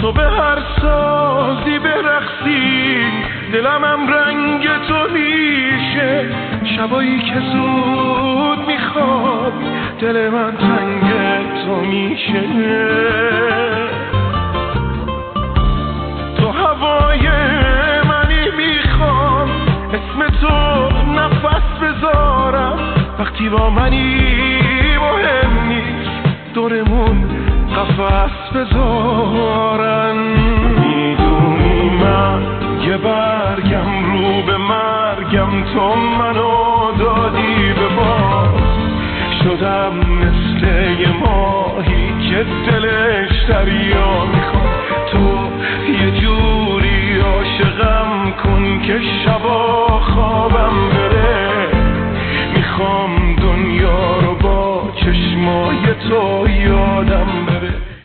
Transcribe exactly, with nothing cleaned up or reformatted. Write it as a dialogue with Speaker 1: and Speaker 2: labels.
Speaker 1: تو به هر سازی برقصی دلمم رنگ تو میشه، شبایی که زود میخواد دل من تنگ تو میشه. تو هوای منی میخوام اسم تو نفس بذارم، وقتی با منی مهم نیست دورمون قفس بذارن. میدونی من یه برگم رو به مرگم، تو منو دادی به باز، شدم مثل یه ماهی که دلش دریا میخواد. تو یه جوری عاشقم کن که شبا خوابم بره، میخوام دنیا رو با چشمای تو یادم